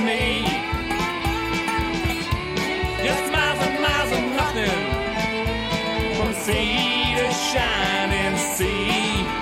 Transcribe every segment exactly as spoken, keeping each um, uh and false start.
me. Just miles and miles of nothing from sea to shining sea.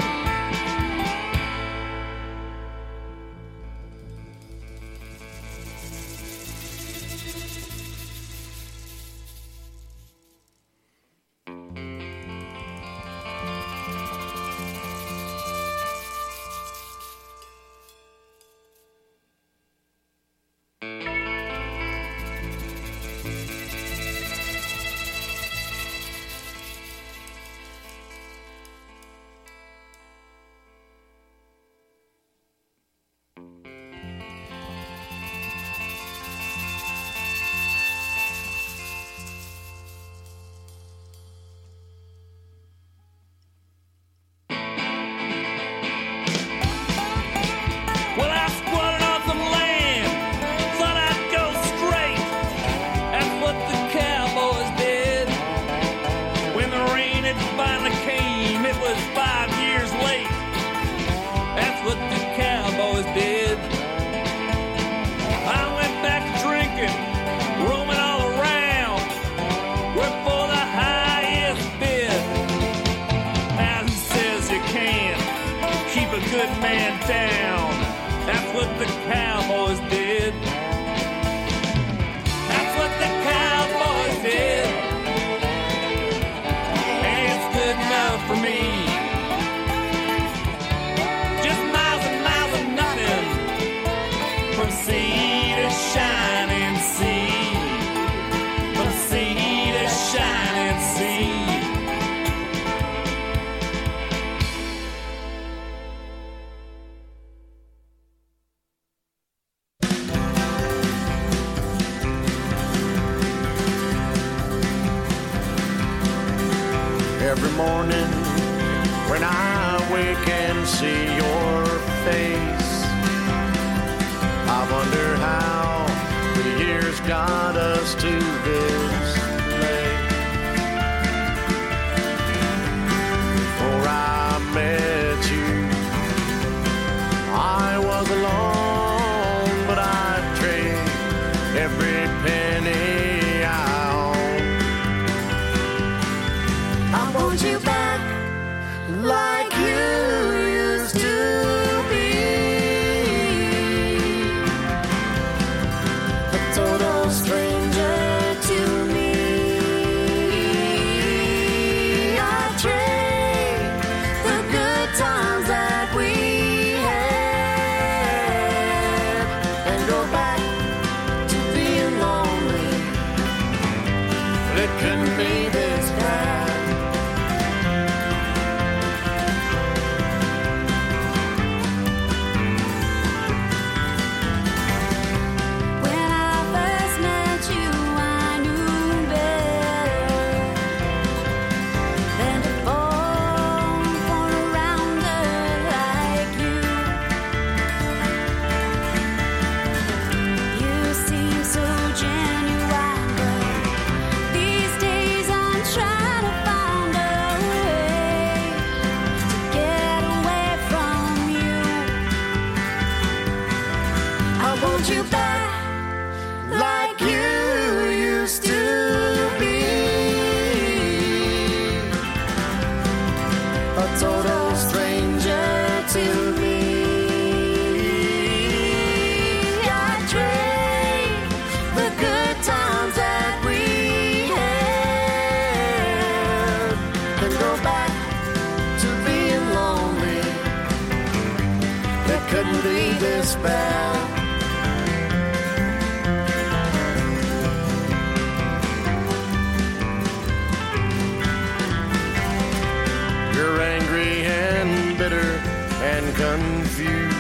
Every morning when I wake and see your face, I wonder how the years got us to this place. Before I met you, I was alone, but I'd trade every penny I own. I want you back like you used to be. A total stranger to me. I trade the good times that we had and go back to being lonely. But it couldn't be this bad. You back like you used to be. A total stranger to me. I trade the good times that we had and go back to being lonely. It couldn't be this bad. You're angry and bitter and confused.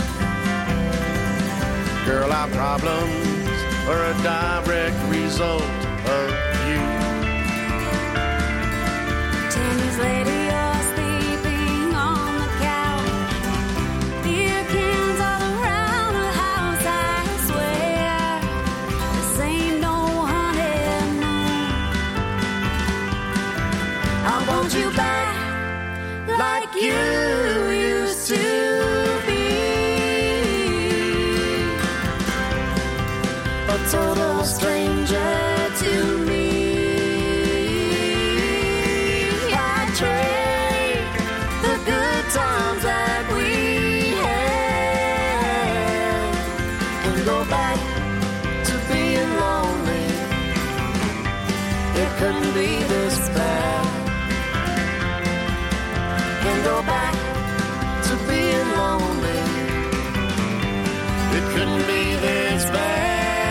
Girl, our problems are a direct result of you. Ten years later, you're sleeping on the couch. Beer cans all around the house, I swear. This ain't no honeymoon. I want you back like you used to be. total stranger to me. I trade the good times that we had and go back to being lonely. It couldn't be this bad. And go back to being lonely. It couldn't be this bad.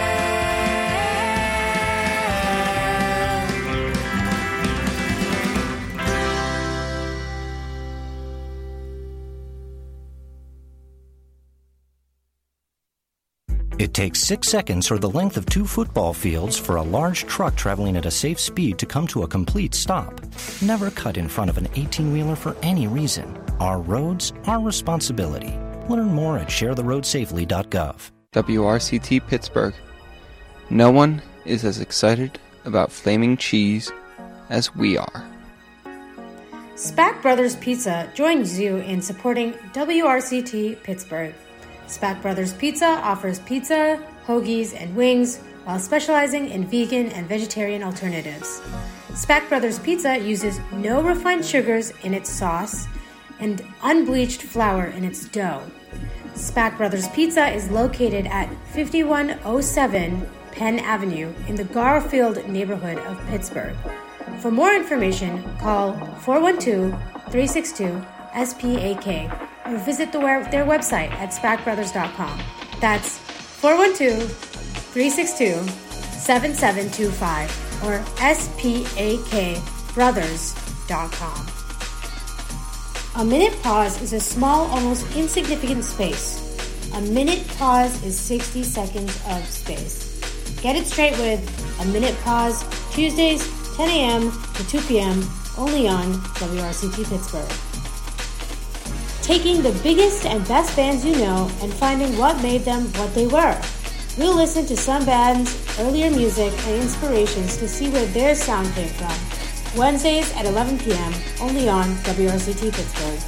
It takes six seconds or the length of two football fields for a large truck traveling at a safe speed to come to a complete stop. Never cut in front of an eighteen-wheeler for any reason. Our roads, our responsibility. Learn more at share the road safely dot gov. W R C T Pittsburgh. No one is as excited about flaming cheese as we are. Spack Brothers Pizza joins you in supporting W R C T Pittsburgh. Spack Brothers Pizza offers pizza, hoagies, and wings while specializing in vegan and vegetarian alternatives. Spack Brothers Pizza uses no refined sugars in its sauce and unbleached flour in its dough. Spack Brothers Pizza is located at fifty-one oh seven Penn Avenue in the Garfield neighborhood of Pittsburgh. For more information, call four one two, three six two, S P A K or visit the, their website at spack brothers dot com. That's four one two, three six two, seven seven two five or S P A K brothers dot com. A minute pause is a small, almost insignificant space. A minute pause is sixty seconds of space. Get it straight with A Minute Pause, Tuesdays, ten a.m. to two p.m., only on W R C T Pittsburgh. Taking the biggest and best bands you know and finding what made them what they were. We'll listen to some bands' earlier music and inspirations to see where their sound came from. Wednesdays at eleven p.m., only on W R C T Pittsburgh.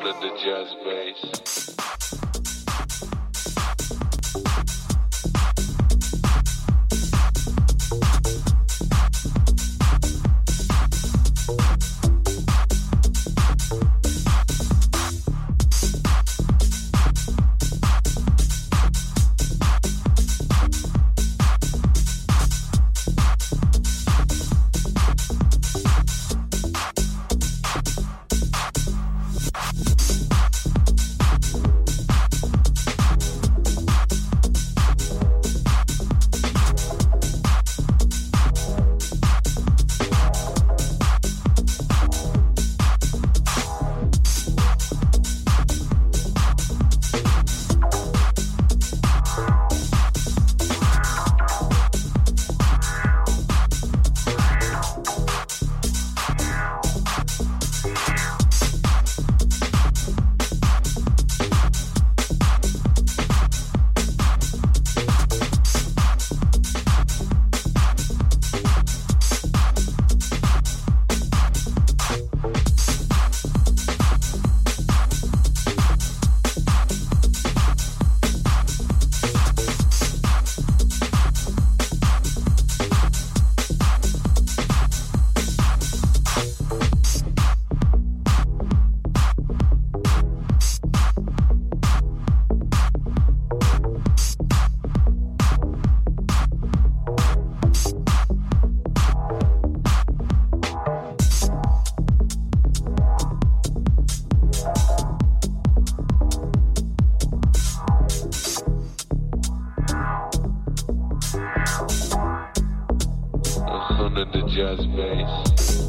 hundred the jazz bass. The jazz bass.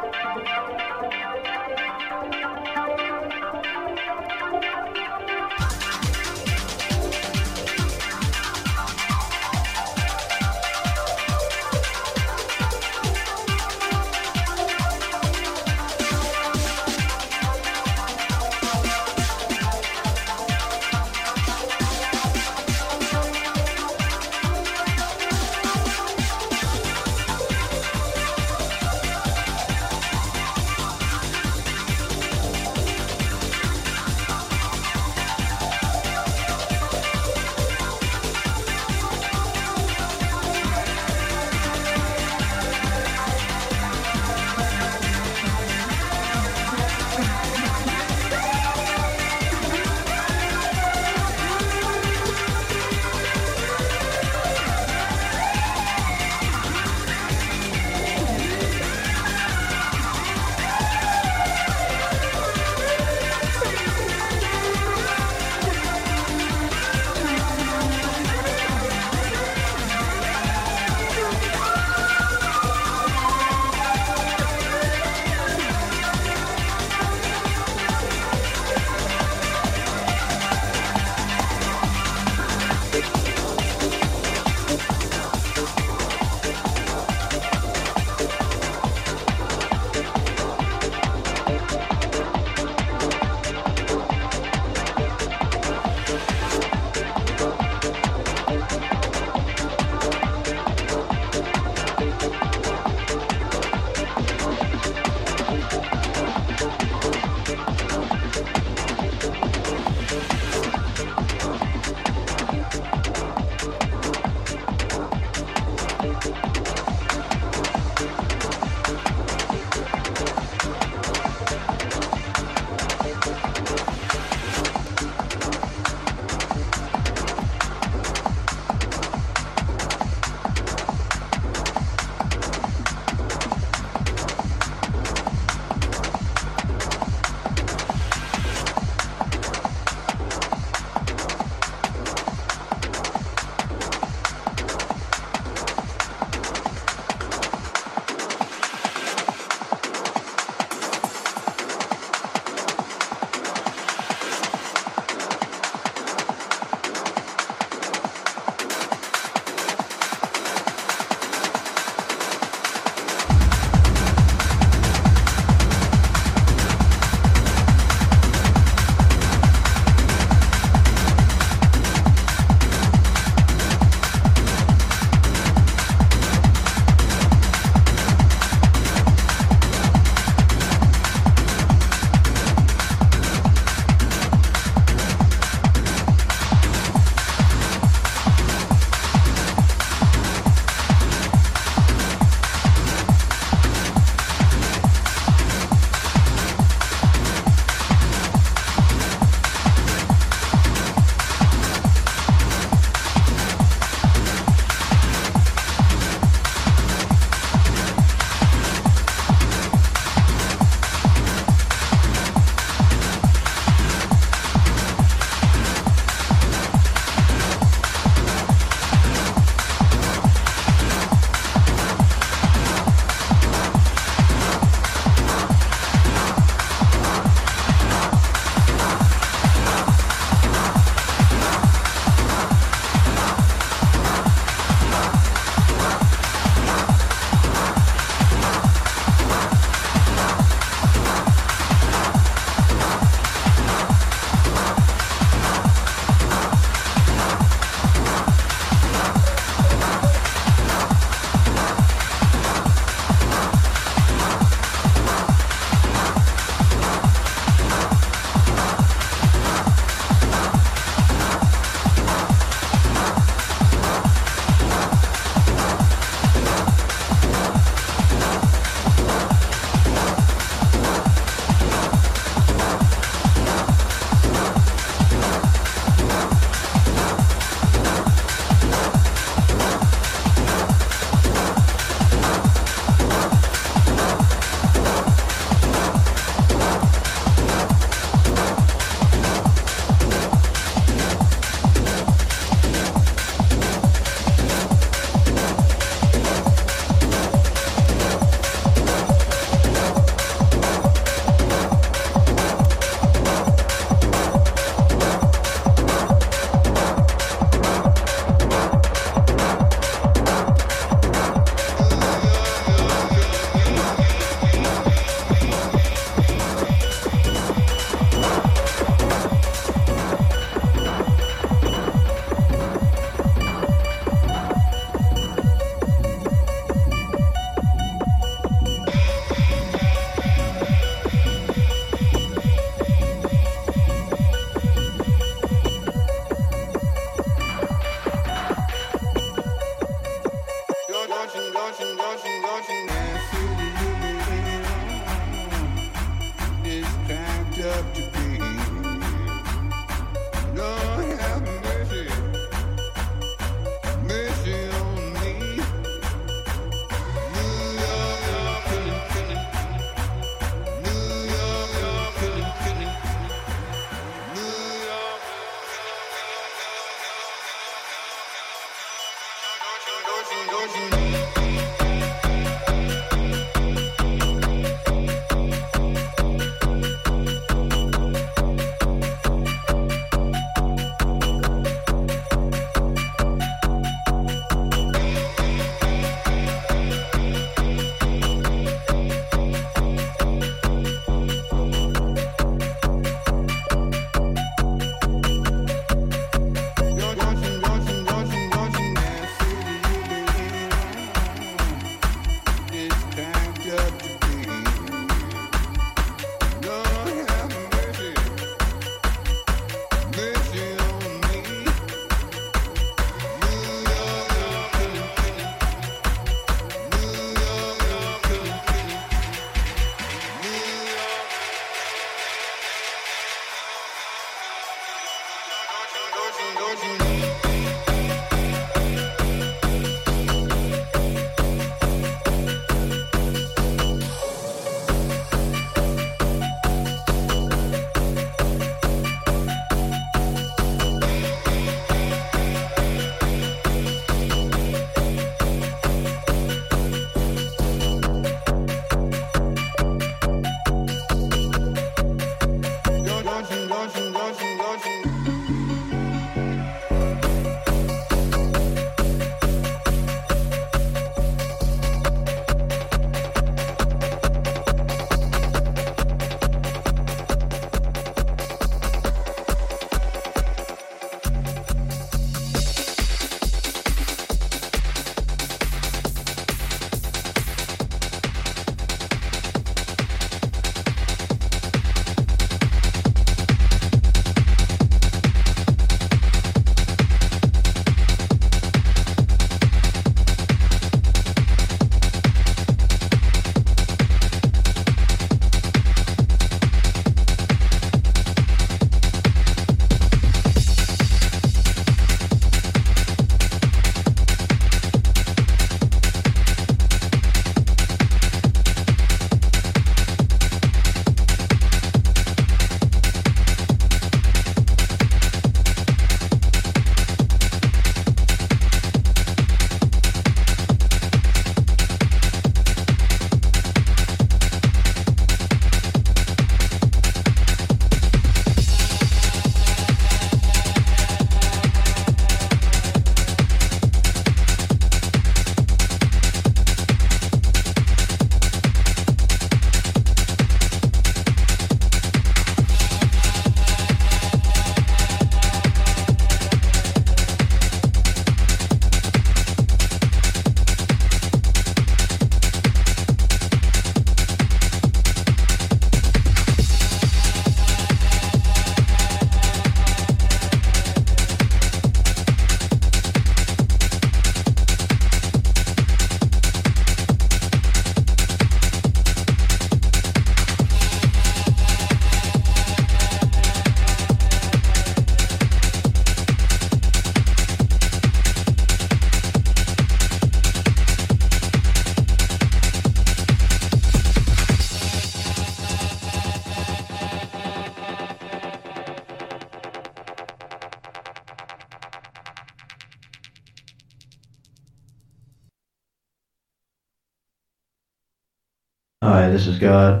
Hi, this is God.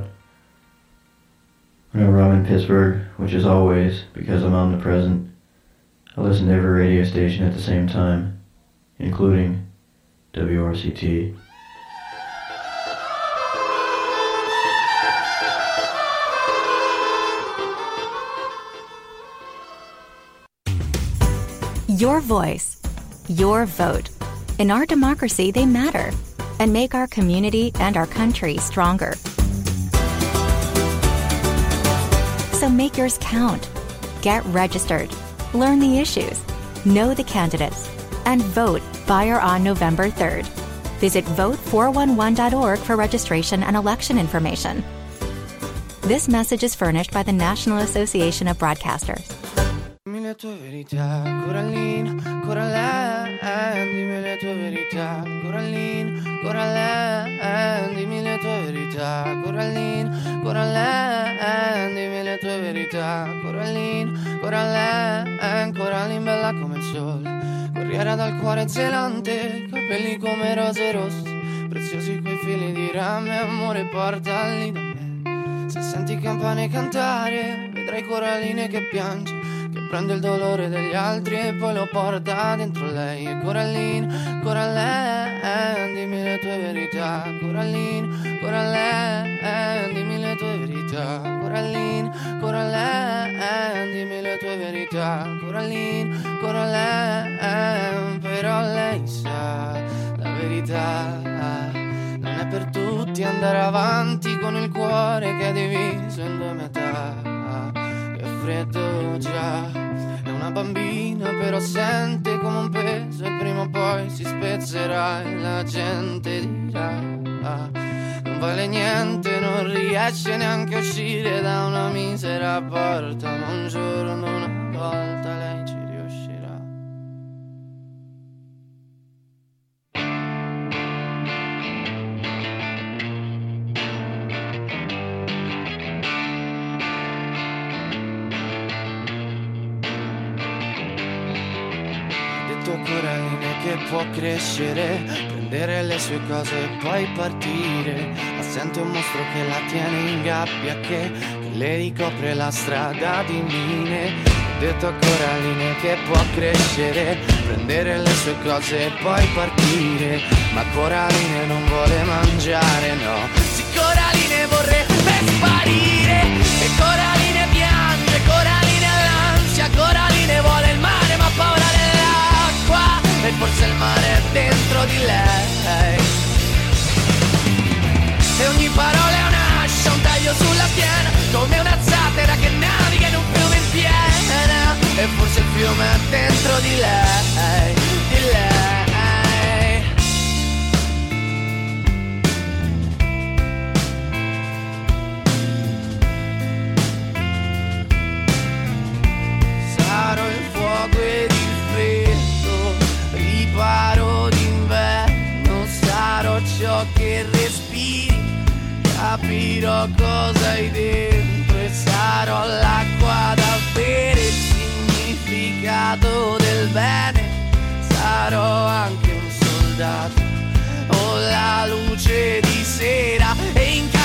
Whenever I'm in Pittsburgh, which is always because I'm omnipresent, I listen to every radio station at the same time, including W R C T. Your voice, your vote. In our democracy, they matter and make our community and our country stronger. So make yours count. Get registered. Learn the issues. Know the candidates. And vote by or on November third. Visit vote four one one dot org for registration and election information. This message is furnished by the National Association of Broadcasters. Dimmi le tue verità, Coraline, Coraline, dimmi le tue verità, Coraline, Coraline, dimmi le tue verità, Coraline, Coraline, dimmi le tue verità, Coraline, Coraline, Coraline bella come il sole, corriera dal cuore zelante, capelli come rose rosse, preziosi quei fili di rame, amore portali da me, se senti campane cantare, vedrai Coraline che piange, prende il dolore degli altri e poi lo porta dentro lei. E Coraline, Coraline, dimmi le tue verità, Coraline, Coraline, dimmi le tue verità, Coraline, Coraline, dimmi le tue verità, Coraline, Coraline, però lei sa la verità, non è per tutti andare avanti con il cuore che è diviso in due metà. Freddo già, è una bambina però sente come un peso e prima o poi si spezzerà e la gente dirà ah, non vale niente, non riesce neanche a uscire da una misera porta, ma un giorno una volta lei ci riuscirà. detto a Coraline che può crescere, prendere le sue cose e poi partire, ma sente un mostro che la tiene in gabbia, che, che le ricopre la strada di mine. Ho detto a Coraline che può crescere, prendere le sue cose e poi partire, ma Coraline non vuole mangiare, no. Sì, Coraline vorrebbe sparire, e Coraline piange, Coraline ha l'ansia, Coraline vuole il mare ma ha paura dell'acqua, e forse il mare è dentro di lei. E ogni parola è un'ascia, un taglio sulla schiena, come una zattera che naviga in un fiume in piena, e forse il fiume è dentro di lei, di lei. Sarò il fuoco ed il freddo, riparo d'inverno, sarò ciò che respiri, capirò cosa hai dentro e sarò l'acqua da bere, il significato del bene, sarò anche un soldato o la luce di sera, e in